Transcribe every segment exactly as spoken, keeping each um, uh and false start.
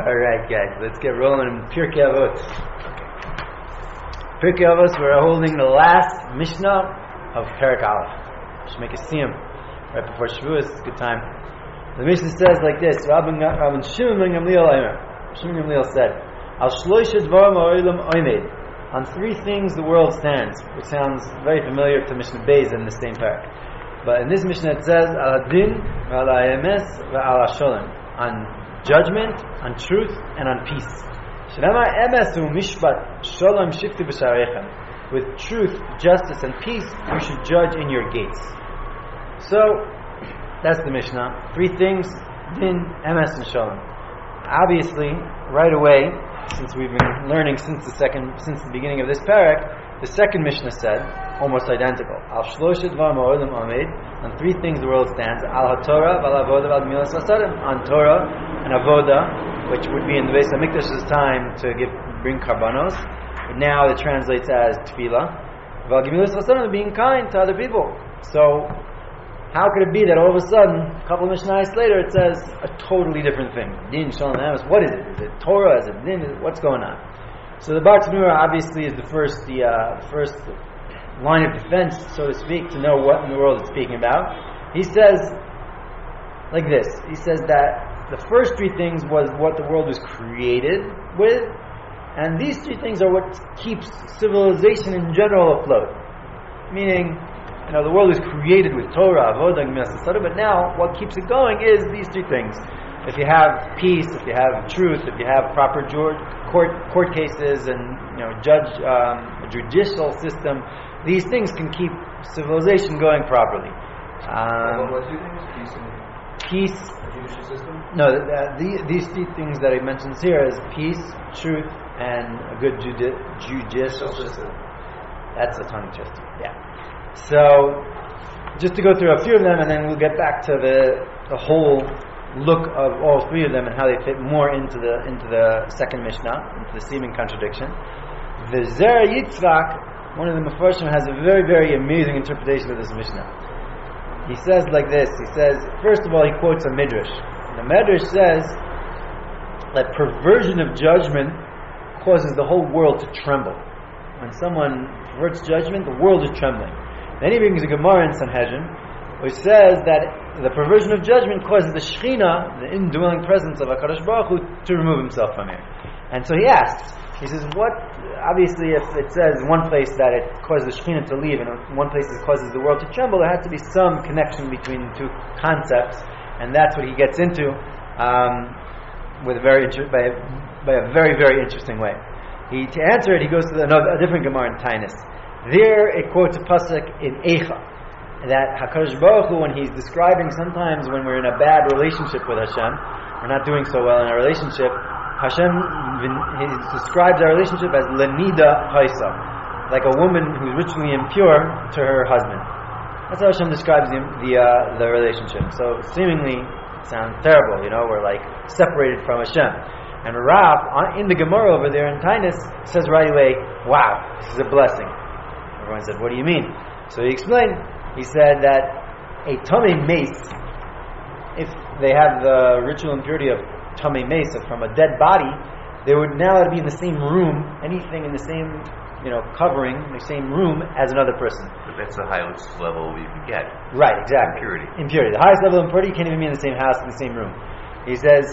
Alright guys, let's get rolling in Pirkei Avot. Pirkei Avot, we're holding the last Mishnah of Perek Aleph. Should make a siyum right before Shavuos, it's a good time. The Mishnah says like this, Rabban Shimon ben Gamliel Omer. Shimon ben Gamliel said, Al shloisha dvarim ha'olam omed. On three things the world stands, which sounds very familiar to Mishnah Beis in the same parak. But in this Mishnah it says, Al hadin, Al ha'emes, Al ha'sholem. On judgment, on truth, and on peace. With truth, justice, and peace, you should judge in your gates. So, that's the Mishnah. Three things: din, emes, and shalom. Obviously, right away, since we've been learning since the second, since the beginning of this parak, the second Mishnah said almost identical. Al shloshet dvarim ha'olam omed. On three things the world stands: al haTorah, val avoda, val milas hasadim. On Torah and avoda, which would be in the Beis Hamikdash's time to give bring karbanos, but now it translates as tefillah. Val milas hasadim, being kind to other people. So, how could it be that all of a sudden, a couple of Mishnahs later, it says a totally different thing? Din, shalom, emes. What is it? Is it Torah? Is it din? What's going on? So the Bar Tanura obviously is the first, the uh, first line of defense, so to speak, to know what in the world it's speaking about. He says like this. He says that the first three things was what the world was created with, and these three things are what keeps civilization in general afloat. Meaning, you know, the world was created with Torah, Avodah, Gemilas Hasadah, but now what keeps it going is these three things. If you have peace, if you have truth, if you have proper court court cases and, you know, judge um, a judicial system, these things can keep civilization going properly. Um, what two things? Peace and peace. A judicial system? No, the, the, these three things that he mentions here is peace, truth, and a good judi- judicial system. That's a tongue twister. Yeah. So, just to go through a few of them, and then we'll get back to the the whole look of all three of them and how they fit more into the into the second Mishnah, into the seeming contradiction. The Zera Yitzchak, one of the Mefarshim, has a very, very amazing interpretation of this Mishnah. He says like this. He says, first of all, he quotes a Midrash. The Midrash says that perversion of judgment causes the whole world to tremble. When someone perverts judgment, the world is trembling. Then he brings a Gemara in Sanhedrin, which says that the perversion of judgment causes the Shekhinah, the indwelling presence of HaKadosh Baruch Hu, to remove himself from here. And so he asks, he says, what, obviously if it says in one place that it causes the Shekhinah to leave, and in one place it causes the world to tremble, there has to be some connection between the two concepts, and that's what he gets into um, with a very inter- by, a, by a very, very interesting way. He, to answer it, he goes to the, another, a different Gemara in Tainus. There it quotes a pasuk in Eicha, that HaKadosh Baruch Hu, when he's describing sometimes when we're in a bad relationship with Hashem, we're not doing so well in our relationship, Hashem, he describes our relationship as Lenida Haisa, like a woman who's ritually impure to her husband. That's how Hashem describes the the, uh, the relationship. So seemingly, it sounds terrible, you know, we're like separated from Hashem. And Rav, in the Gemara over there in Tainus, says right away, wow, this is a blessing. Everyone said, what do you mean? So he explained, he said that a Tamei Mace, if they have the ritual impurity of Tamei Mace from a dead body, they would now be in the same room, anything in the same, you know, covering, the same room as another person. But that's the highest level we can get. Right, exactly. Impurity. Impurity. The highest level of impurity, you can't even be in the same house, in the same room. He says,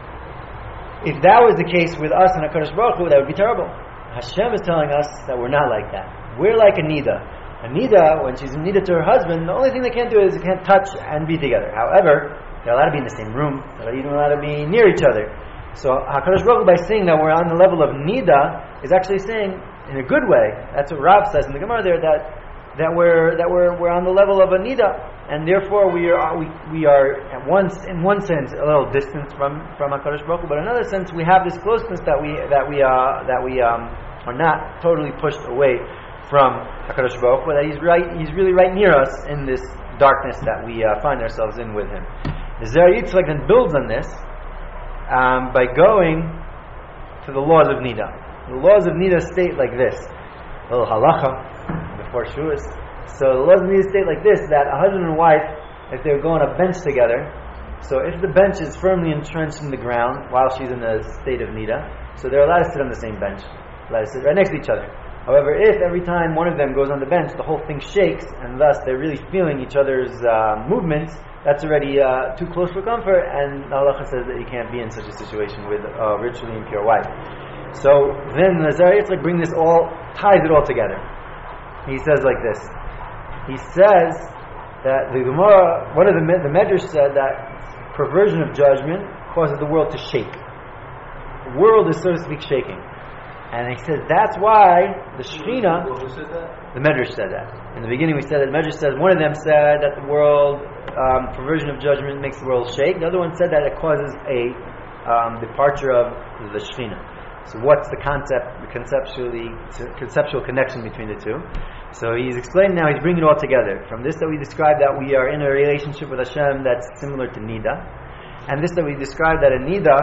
if that was the case with us and HaKadosh Baruch Hu, that would be terrible. Hashem is telling us that we're not like that. We're like a Nida. A Nida, when she's a Nida to her husband, the only thing they can't do is they can't touch and be together. However, they're allowed to be in the same room. They're even allowed to be near each other. So HaKadosh Baruch Hu, by saying that we're on the level of Nida, is actually saying, in a good way, that's what Rav says in the Gemara there, that that we're that we're we're on the level of a Nida, and therefore we are we we are at once in one sense a little distant from from HaKadosh Baruch Hu, but in another sense we have this closeness that we that we uh that we um are not totally pushed away from HaKadosh Baruch Hu, that he's right he's really right near us in this darkness that we uh, find ourselves in with him. The Zera Yitzchak then builds on this um, by going to the laws of Nida. The laws of Nida state like this, a little halacha before Shavuos. So the laws of Nida state like this, that a husband and wife, if they go on a bench together, So if the bench is firmly entrenched in the ground while she's in a state of nida, so they're allowed to sit on the same bench, allowed to sit right next to each other. However, if every time one of them goes on the bench, the whole thing shakes, and thus they're really feeling each other's uh, movements, that's already uh, too close for comfort, and the halacha says that you can't be in such a situation with a ritually impure wife. So then the Zohar Yitzchak bring this all, ties it all together. He says like this. He says that the Gemara, one of the the Medrash said that perversion of judgment causes the world to shake. The world is, so to speak, shaking. And he says that's why the Shekhinah. Who said that? The Medrash said that. In the beginning, we said that the Medrash says one of them said that the world um, perversion of judgment makes the world shake. The other one said that it causes a um, departure of the Shekhinah. So, what's the concept, the conceptually conceptual connection between the two? So he's explaining now. He's bringing it all together. From this that we described that we are in a relationship with Hashem that's similar to nida, and this that we described that a nida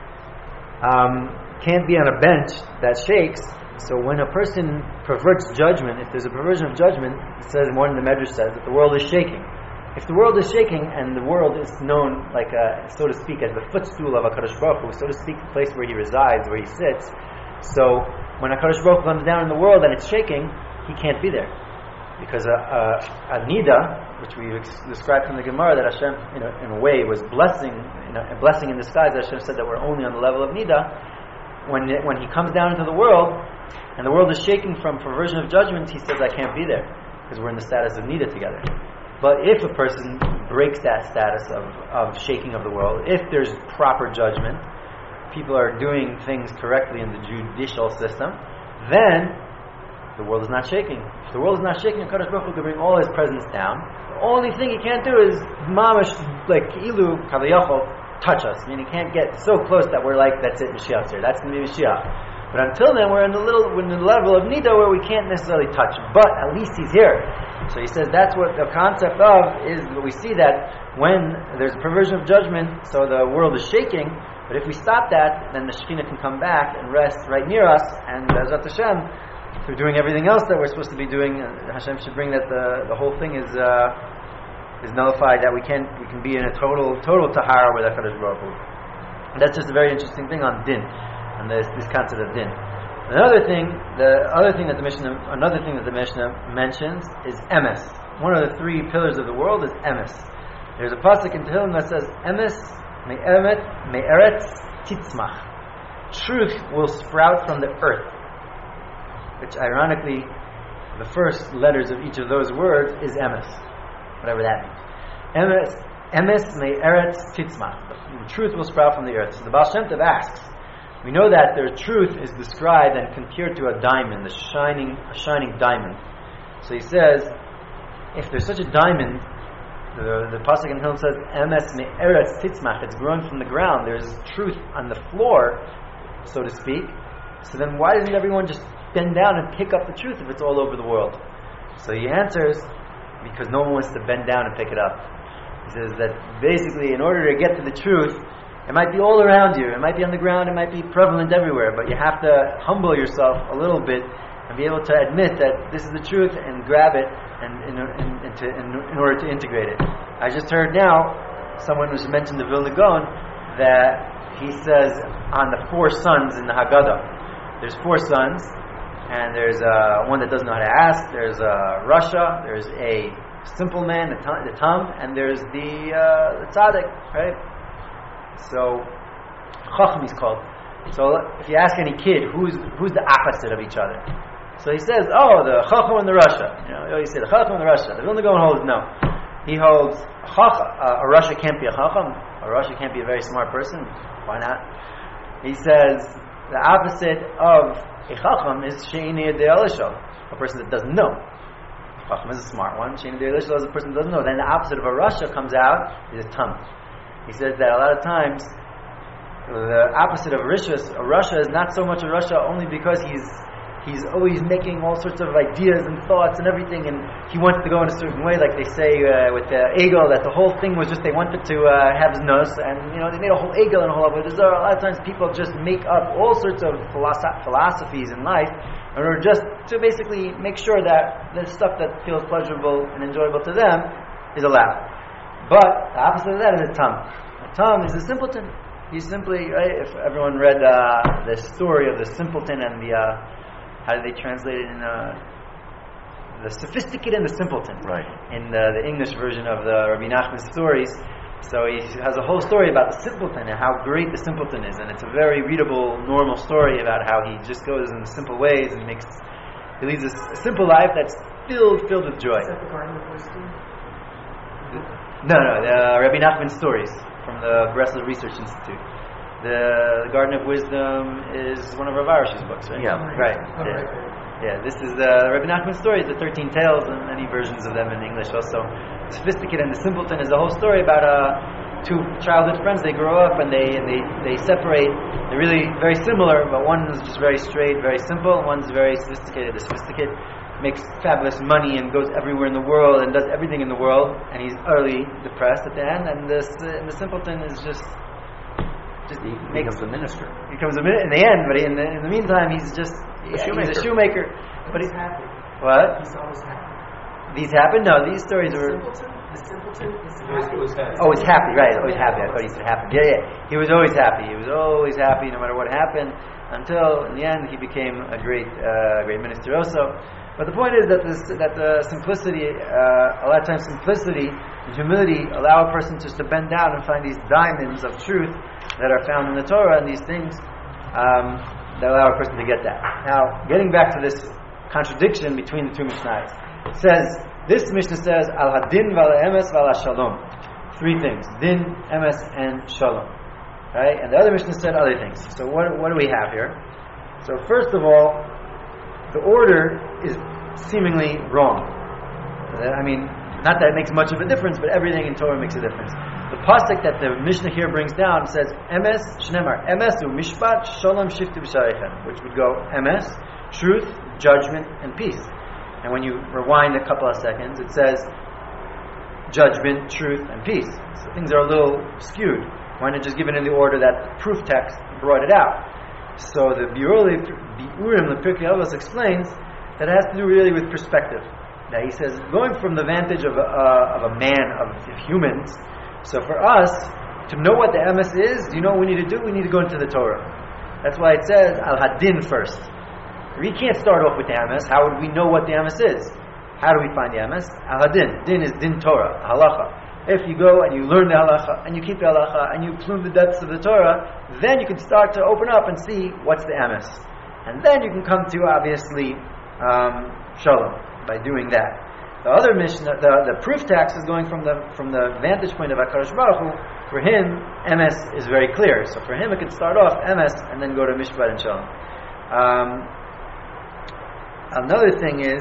um, can't be on a bench that shakes. So when a person perverts judgment, if there's a perversion of judgment, it says, one in the Medrash says that the world is shaking. If the world is shaking, and the world is known, like a, so to speak, as the footstool of HaKadosh Baruch Hu, so to speak, the place where he resides, where he sits. So when HaKadosh Baruch Hu comes down in the world and it's shaking, he can't be there, because a, a, a nida, which we ex- described from the Gemara, that Hashem, you know, in a way, was blessing, you know, a blessing in disguise. That Hashem said that we're only on the level of nida. When it, when he comes down into the world, and the world is shaking from perversion of judgment, he says, I can't be there, because we're in the status of nida together. But if a person breaks that status of, of shaking of the world, if there's proper judgment, people are doing things correctly in the judicial system, then the world is not shaking. If the world is not shaking, HaKadosh Baruch Hu can bring all his presence down. The only thing he can't do is mamash, like ilu kavayachol, touch us. I mean, he can't get so close that we're like, that's it, Mashiach's here. That's going to be Mashiach. But until then, we're in the little, we're in the level of nida where we can't necessarily touch him. But at least he's here. So he says that's what the concept of is. We see that when there's a perversion of judgment, so the world is shaking. But if we stop that, then the Shekhinah can come back and rest right near us. And Be'ezrat Hashem, through doing everything else that we're supposed to be doing, Hashem should bring that the the whole thing is uh, is nullified. That we can we can be in a total total tahara with HaKadosh Baruch Hu. And that's just a very interesting thing on din, and this this concept of din. Another thing, the other thing that the Mishnah, another thing that the Mishnah mentions is emes. One of the three pillars of the world is emes. There's a pasuk in Tehillim that says, "Emes me'emet me'eretz titzmach." Truth will sprout from the earth. Which, ironically, the first letters of each of those words is emes, whatever that means. Emes, emes me'eretz titzmach. The truth will sprout from the earth. So the Baal Shem Tov asks. We know that their truth is described and compared to a diamond, a shining, a shining diamond. So he says, if there's such a diamond, the, the pasuk in Tehillim says, "Emes me'eretz titzmach." It's growing from the ground. There's truth on the floor, so to speak. So then, why doesn't everyone just bend down and pick up the truth if it's all over the world? So he answers, because no one wants to bend down and pick it up. He says that basically, in order to get to the truth, it might be all around you. It might be on the ground. It might be prevalent everywhere. But you have to humble yourself a little bit and be able to admit that this is the truth and grab it and in, in, in, to, in, in order to integrate it. I just heard now someone who's mentioned the Vilna Gaon that he says on the four sons in the Haggadah. There's four sons, and there's uh, one that doesn't know how to ask. There's uh, Rasha. There's a simple man, the Tam, the tam and there's the uh, the Tzaddik, right? So, Chacham is called. So, if you ask any kid, who's who's the opposite of each other? So he says, oh, the Chacham and the Rasha. You know, you say the Chacham and the Rasha. The Vilna Gaon holds no. He holds Chacham, uh, a Rasha can't be a Chacham. A Rasha can't be a very smart person. Why not? He says the opposite of a Chacham is She'ini Yedei Elishal, a person that doesn't know. Chacham is a smart one. She'ini Yedei Elishal is a person that doesn't know. Then the opposite of a Rasha comes out is a Tam. He says that a lot of times the opposite of Rishus, a Rasha is not so much a Rasha only because he's he's always making all sorts of ideas and thoughts and everything, and he wants to go in a certain way, like they say uh, with the Egel, that the whole thing was just they wanted to uh, have his nose, and you know they made a whole Egel and a whole lot. There's a lot of times people just make up all sorts of philosoph- philosophies in life in order just to basically make sure that the stuff that feels pleasurable and enjoyable to them is allowed. But the opposite of that is a tam. Tom is a simpleton. He's simply, right, if everyone read uh, the story of the simpleton and the, uh, how do they translate it in, uh, the sophisticated and the simpleton. Right. In the, the English version of the Rabbi Nachman's stories. So he has a whole story about the simpleton and how great the simpleton is. And it's a very readable, normal story about how he just goes in simple ways and makes, he leads a, a simple life that's filled, filled with joy. Is that the Garden of Wisdom? No, no, the uh, Rabbi Nachman's stories from the Breslov Research Institute. The, the Garden of Wisdom is one of Rav Arush's books, right? Yeah. Right. Oh, Yeah. right, right. Yeah, this is uh, Rabbi Nachman's stories, the thirteen Tales, and many versions of them in English also. Sophisticated and the Simpleton is a whole story about uh, two childhood friends. They grow up and they and they, they separate. They're really very similar, but one is just very straight, very simple, and one's very sophisticated. The sophisticated makes fabulous money and goes everywhere in the world and does everything in the world, and he's utterly depressed at the end. And this uh, and the Simpleton is just just He makes becomes a minister. he becomes a minute in the end, but in the in the meantime, he's just yeah, shoemaker. he's a shoemaker. But But he's he, happy. what? He's always happy. These happen? No, these stories The were simpleton, the simpleton is It was- happy. it was happy. always happy, right? Always happy. I thought he said happy. Yeah, yeah. He was always happy. He was always happy, no matter what happened, until in the end he became a great, uh, great minister also. But the point is that this, that the simplicity, uh, a lot of times simplicity and humility allow a person just to bend down and find these diamonds of truth that are found in the Torah and these things um, that allow a person to get that. Now, getting back to this contradiction between the two Mishnahs, it says, this Mishnah says, al hadin val emes val shalom. Three things: din, emes, and shalom. Right? And the other Mishnah said other things. So what, what do we have here? So first of all, the order is seemingly wrong. I mean, not that it makes much of a difference, but everything in Torah makes a difference. The pasuk that the Mishnah here brings down says, emes shnemar, emes u mishpat shalom shiftu b'sharechem, which would go emes, truth, judgment, and peace. And when you rewind a couple of seconds, it says judgment, truth, and peace. So things are a little skewed. Why not just give it in the order that the proof text brought it out? So the Biurim, the Pirkei Avos explains that it has to do really with perspective. That he says, going from the vantage of a, uh, of a man, of, of humans, so for us, to know what the emes is, you know what we need to do? We need to go into the Torah. That's why it says, al-hadin first. We can't start off with the emes. How would we know what the emes is? How do we find the emes? Al-hadin. Din is din Torah, halacha. If you go and you learn the halacha, and you keep the halacha, and you plume the depths of the Torah, then you can start to open up and see what's the emes. And then you can come to, obviously, um, shalom, by doing that. The other Mishnah, the, the proof text is going from the from the vantage point of HaKadosh Baruch Hu. For him, emes is very clear. So for him, it can start off emes and then go to mishpat and shalom. Um, another thing is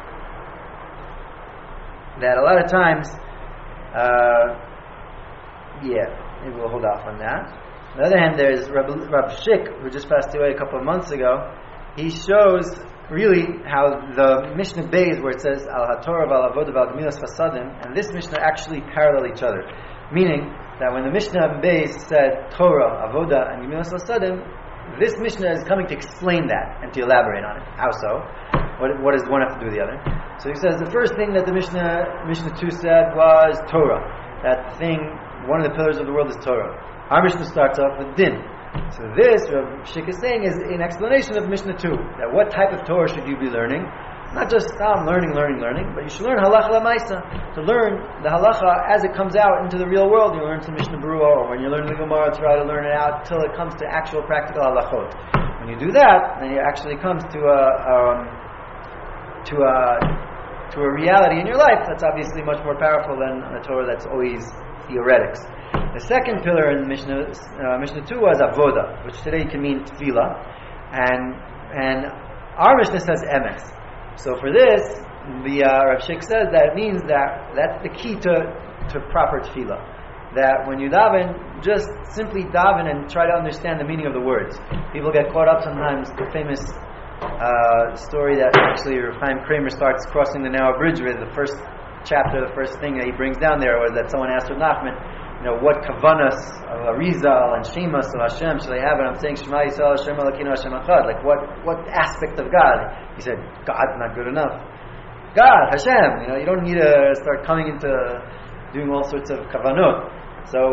that a lot of times, uh, yeah, maybe we'll hold off on that. On the other hand, there's Rab, Rab Schick, who just passed away a couple of months ago. He shows really how the Mishnah Beis, where it says al haTorah val avoda val gemilas chasadim, and this Mishnah actually parallel each other. Meaning that when the Mishnah Beis said Torah, avoda, and gemilas chasadim, this Mishnah is coming to explain that and to elaborate on it. How so? What, what does one have to do with the other? So he says the first thing that the Mishnah Mishnah two said was Torah. That thing, one of the pillars of the world is Torah. Our Mishnah starts off with din. So this, Rav Schick is saying, is an explanation of Mishnah two. That what type of Torah should you be learning? Not just um, learning, learning, learning, but you should learn halacha lamaisa. To learn the halacha as it comes out into the real world. You learn some Mishnah Berurah, or when you learn the Gemara, try to learn it out until it comes to actual practical halachot. When you do that, then it actually comes to a um, to a to a reality in your life that's obviously much more powerful than a Torah that's always theoretics. The second pillar in Mishnah uh, Mishnah two was avoda, which today can mean tefillah, and and our Mishnah says emes. So for this, the uh, Rav Schick says that it means that that's the key to to proper tefillah. That when you daven, just simply daven and try to understand the meaning of the words. People get caught up sometimes. The famous uh, story that actually Rav Chaim Kramer starts crossing the narrow bridge with, the first chapter, the first thing that he brings down there was that someone asked Rav Nachman, you know, what kavanas of Arizal and Shemas of Hashem should I have? And I'm saying Shema Yisrael Hashem Elokeinu Hashem Echad. Like what what aspect of God? He said, God's not good enough. God, Hashem. You know, you don't need to start coming into doing all sorts of kavanot. So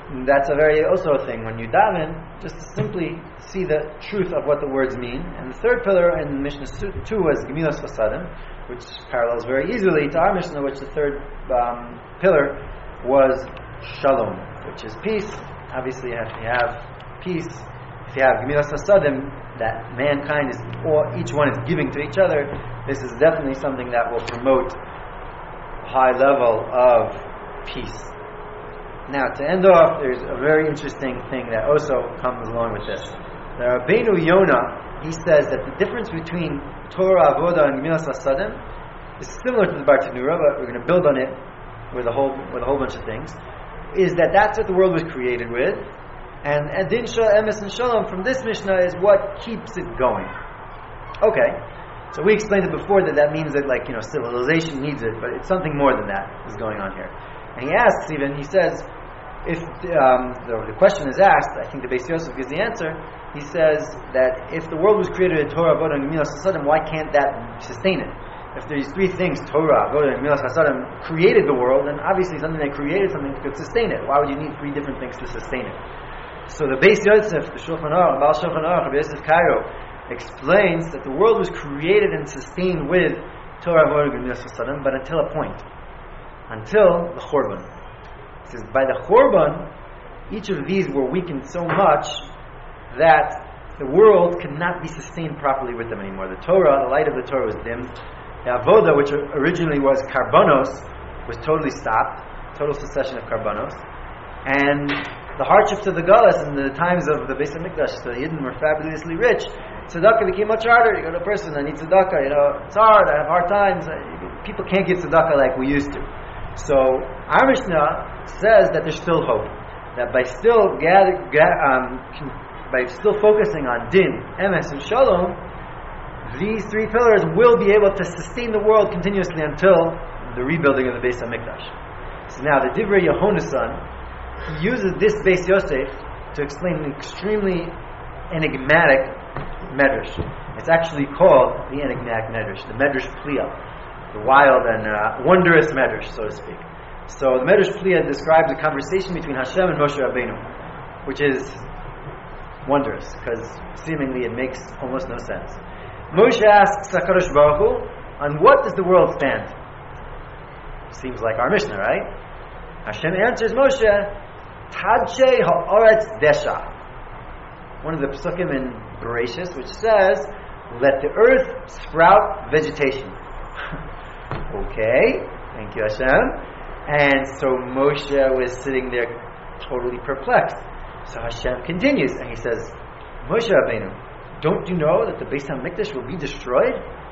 that's a very also a thing when you daven, just to simply see the truth of what the words mean. And the third pillar in Mishnah two was Gemilas Chasadim, which parallels very easily to our Mishnah, which the third um, pillar was Shalom, which is peace. Obviously, if you have peace, if you have Gemilas Chasadim, that mankind is, or each one is giving to each other, this is definitely something that will promote a high level of peace. Now, to end off, there's a very interesting thing that also comes along with this. The Rabbeinu Yonah, he says that the difference between Torah, Avodah, and Gemilas Chasadim is similar to the Bartanura, but we're going to build on it with a whole with a whole bunch of things. Is that that's what the world was created with, and Din Shal Emes and Shalom from this Mishnah is what keeps it going. Okay, so we explained it before that that means that like you know civilization needs it, but it's something more than that is going on here. And he asks even, he says, if um, the, the question is asked, I think the Beis Yosef gives the answer. He says that if the world was created in Torah, Avodah, and Gemilas Chasadim, why can't that sustain it? If these three things, Torah, Avodah, and Gemilas Chasadim, created the world, then obviously something that created something could sustain it. Why would you need three different things to sustain it? So the Beis Yosef, the Shulchan Aruch, Baal Shulchan Aruch, Rabbi Yosef Cairo, explains that the world was created and sustained with Torah, Avodah, and Gemilas Chasadim, but until a point. Until the Chorban. He says, by the Chorban, each of these were weakened so much that the world could not be sustained properly with them anymore. The Torah, the light of the Torah was dimmed. The Avodah, which originally was Karbanos, was totally stopped. Total cessation of Karbanos. And the hardships of the Galus in the times of the Beis HaMikdash, the Yidden were fabulously rich. Tzedakah became much harder. You go to a person, I need tzedakah, you know, it's hard, I have hard times. People can't give tzedakah like we used to. So our Mishnah says that there's still hope. That by still gather, um, by still focusing on Din, Emes, and Shalom, these three pillars will be able to sustain the world continuously until the rebuilding of the Beis HaMikdash. So now the Divrei Yehonasan, he uses this Beis Yosef to explain an extremely enigmatic medrash. It's actually called the enigmatic medrash, the Medrash Pliya. The wild and uh, wondrous medrash, so to speak. So the Medrash Pliya describes a conversation between Hashem and Moshe Rabbeinu, which is wondrous because seemingly it makes almost no sense. Moshe asks HaKadosh Baruch Hu, on what does the world stand? Seems like our Mishnah, right? Hashem answers Moshe, Tadshei ha'aretz desha. One of the psukim in Bereshis, which says, let the earth sprout vegetation. Okay, thank you Hashem. And so Moshe was sitting there totally perplexed. So Hashem continues and he says, Moshe Rabbeinu, don't you know that the Beis HaMikdash will be destroyed?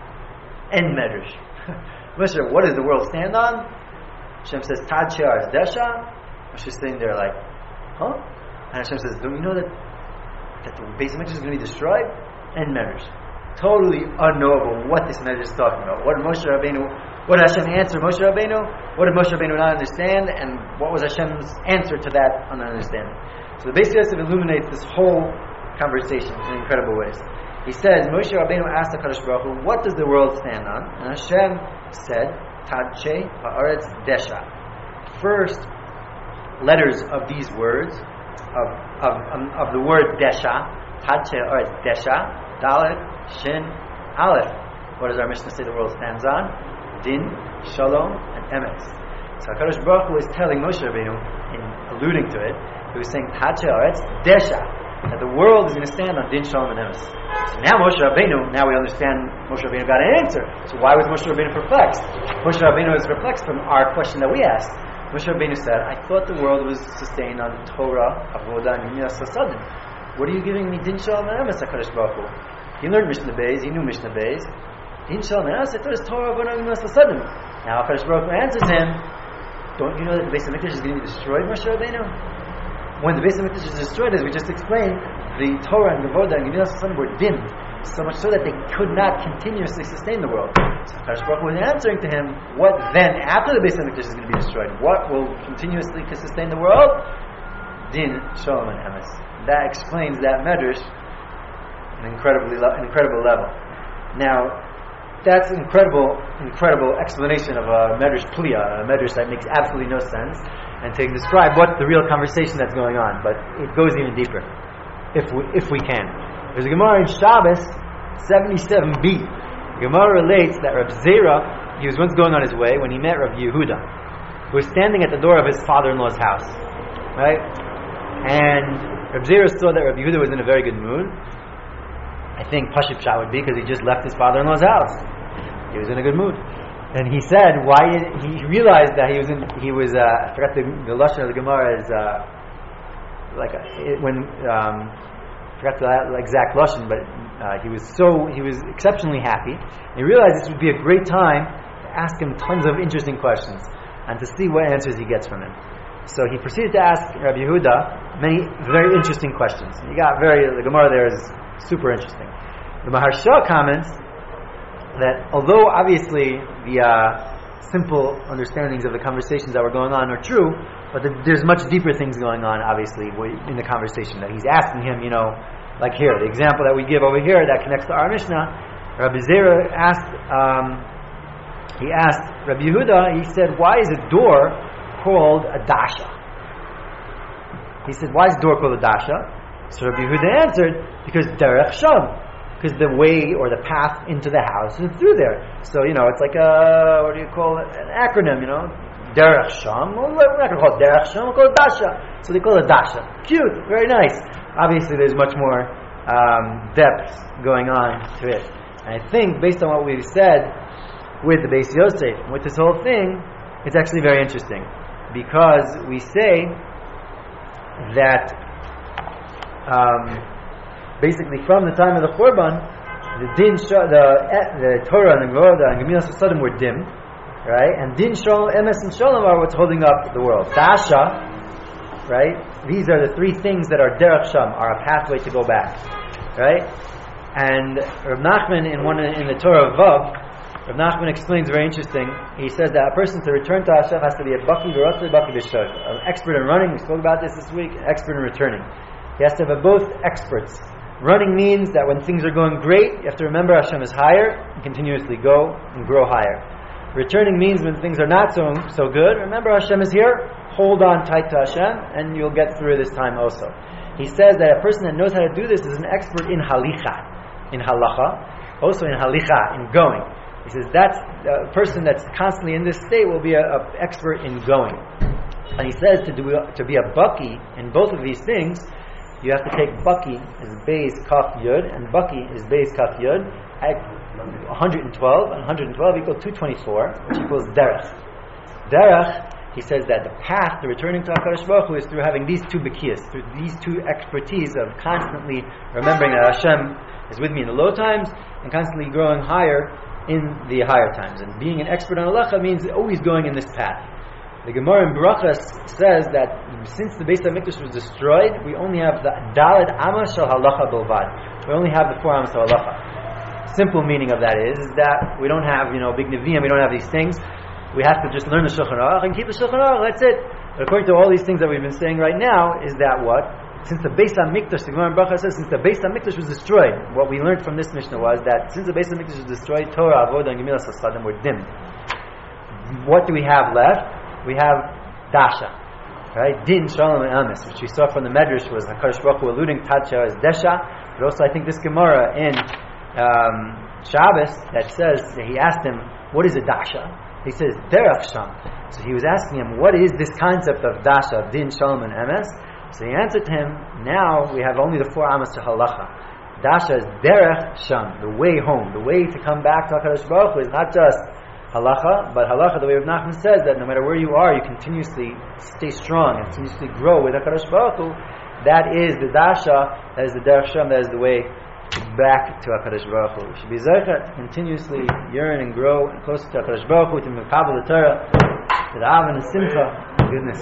End medrash. Moshe, what does the world stand on? Hashem says, Tad she'ar desha. Moshe's sitting there like, huh? And Hashem says, don't you know that, that the Beis HaMikdash is going to be destroyed? End medrash. Totally unknowable what this medrash is talking about. What did Moshe Rabbeinu, what did Hashem answer Moshe Rabbeinu? What did Moshe Rabbeinu not understand? And what was Hashem's answer to that understanding? So the Beis Yosef illuminates this whole conversation in incredible ways. He says, Moshe Rabbeinu asked HaKadosh Baruch Hu, what does the world stand on? And Hashem said, Tadshei ha'aretz desha. First letters of these words, of of, um, of the word desha, Tadshei ha'aretz desha, Dalet, Shin, Aleph. What does our Mishnah say the world stands on? Din, Shalom, and Emes. So HaKadosh Baruch Hu is telling Moshe Rabbeinu, in alluding to it, he was saying, Tadshei ha'aretz desha, that the world is going to stand on Din, Shalom, and Emes. So now Moshe Rabbeinu, now we understand Moshe Rabbeinu got an answer. So why was Moshe Rabbeinu perplexed? Moshe Rabbeinu was perplexed from our question that we asked. Moshe Rabbeinu said, I thought the world was sustained on Torah, Avodah, and Gemilas Chasadim. What are you giving me Din, Shalom, and Emes, HaKadosh Baruch Hu? He learned Mishnah Beis, he knew Mishnah Beis. Din, Shalom, and Emes, I thought it was Torah, Avodah, and Gemilas Chasadim. Now HaKadosh Baruch Hu answers him, don't you know that the Beis HaMikdash is going to be destroyed, Moshe Rabbeinu? When the Beis HaMikdash is destroyed, as we just explained, the Torah and the Avodah and Gemilas Chasadim were dimmed, so much so that they could not continuously sustain the world. So HaKadosh Baruch Hu was answering to him, what then, after the Beis HaMikdash is going to be destroyed, what will continuously sustain the world? Din, Shalom, and Emes. That explains that medrash an incredibly lo- an incredible level. Now, that's an incredible, incredible explanation of a medrash pliya, a medrash that makes absolutely no sense. and to describe what's the real conversation that's going on. But it goes even deeper, if we if we can. There's a Gemara in Shabbos seventy-seven b. The Gemara relates that Reb Zera, he was once going on his way when he met Reb Yehuda, who was standing at the door of his father-in-law's house, right? And Reb Zera saw that Reb Yehuda was in a very good mood. I think Pashut Pshat would be because he just left his father-in-law's house. He was in a good mood. And he said, why did, he realized that he was in, he was, uh, I forgot the, the lashon of the Gemara is, uh, like, a, it, when, um, I forgot the exact lashon, but uh, he was so, he was exceptionally happy. And he realized this would be a great time to ask him tons of interesting questions and to see what answers he gets from him. So he proceeded to ask Rabbi Yehuda many very interesting questions. He got very, the Gemara there is super interesting. The Maharsha comments that although obviously the uh, simple understandings of the conversations that were going on are true, but the, there's much deeper things going on obviously in the conversation that he's asking him, you know, like here, the example that we give over here that connects to our Mishnah. Rabbi Zera asked, um, he asked Rabbi Yehuda, he said, why is a door called a dasha? He said, why is the door called a dasha? So Rabbi Yehuda answered, because derech sham, because the way or the path into the house is through there. So, you know, it's like a, what do you call it, an acronym, you know, derech sham, well, we're not going to call it derech sham, we'll call it dasha. So they call it dasha. Cute, very nice. Obviously there's much more um, depth going on to it. And I think based on what we've said with the Beis Yosef, with this whole thing, it's actually very interesting. Because we say that um, basically from the time of the Churban, the din, the the Torah and the Gemara and Gemilas Hasadim were dim, right? And din, Shalom, Emes, and Shalom are what's holding up the world. Dasha, right? These are the three things that are derech sham, are a pathway to go back, right? And Reb Nachman in one in the Torah of Vav, Reb Nachman explains very interesting. He says that a person to return to Hashem has to be a baki v'rotzei baki b'shor, an expert in running. We spoke about this this week. An expert in returning. He has to have both experts. Running means that when things are going great, you have to remember Hashem is higher and continuously go and grow higher. Returning means when things are not so so good, remember Hashem is here, hold on tight to Hashem, and you'll get through this time also. He says that a person that knows how to do this is an expert in halicha, in halacha, also in halicha, in going. He says that's a person that's constantly in this state will be an expert in going. And he says to do to be a baki in both of these things, you have to take baki is beis kaf yud, and baki is beis kaf yud at one hundred twelve, and one hundred twelve equals two hundred twenty-four, which equals derech. Derech, he says that the path to returning to HaKadosh Baruch Hu is through having these two bekiyas, through these two expertise of constantly remembering that Hashem is with me in the low times and constantly growing higher in the higher times. And being an expert on halacha means always going in this path. The Gemara in Berachos says that since the Beis HaMikdash was destroyed, we only have the Daled Amma Shel Halacha Bilvad. We only have the four Amas of Halacha. Simple meaning of that is, is that we don't have, you know, big Nevi'im, we don't have these things. We have to just learn the Shulchan Aruch and keep the Shulchan Aruch, that's it. But according to all these things that we've been saying right now, is that what? Since the Beis HaMikdash, the Gemara in Berachos says, since the Beis HaMikdash was destroyed, what we learned from this Mishnah was that since the Beis HaMikdash was destroyed, Torah, Avodah, and Gemilas Hasadim were dimmed. What do we have left? We have Dasha, right? Din, Shalom, and Emes, which we saw from the Medrash was HaKadosh Baruch Hu alluding Tadsha as Desha, but also I think this Gemara in um, Shabbos that says that he asked him, what is a Dasha? He says, Derech Sham. So he was asking him, what is this concept of Dasha, Din, Shalom, and Emes? So he answered to him, now we have only the four Amas to Halacha. Dasha is Derech Sham, the way home, the way to come back to HaKadosh Baruch Hu is not just halacha, but halacha, the way of Nachman says that no matter where you are, you continuously stay strong and continuously grow with HaKadosh Baruch Hu. That is the dasha, that is the derech sham, that is the way back to HaKadosh Baruch Hu. We should be zaychat, continuously yearn and grow and closer to HaKadosh Baruch Hu, to Mekabel the Torah, to the Av and the Simcha. Goodness.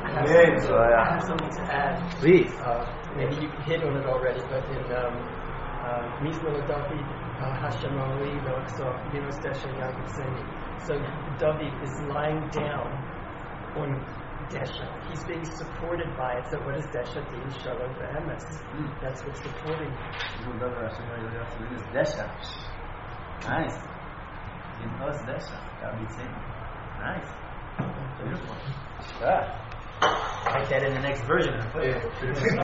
So I have something to add. Please. Uh, maybe you hit on it already, but in um, uh, Mizmor David, Hashem Ali, so Yinos Desha Yagid Seni. So David is lying down on Desha. He's being supported by it. So what is Desha? Din Shalom Be'emes. That's what's supporting. Desha. Nice. In us Desha. David Seni. Nice. Beautiful. Yeah. Write that in the next version. Yeah.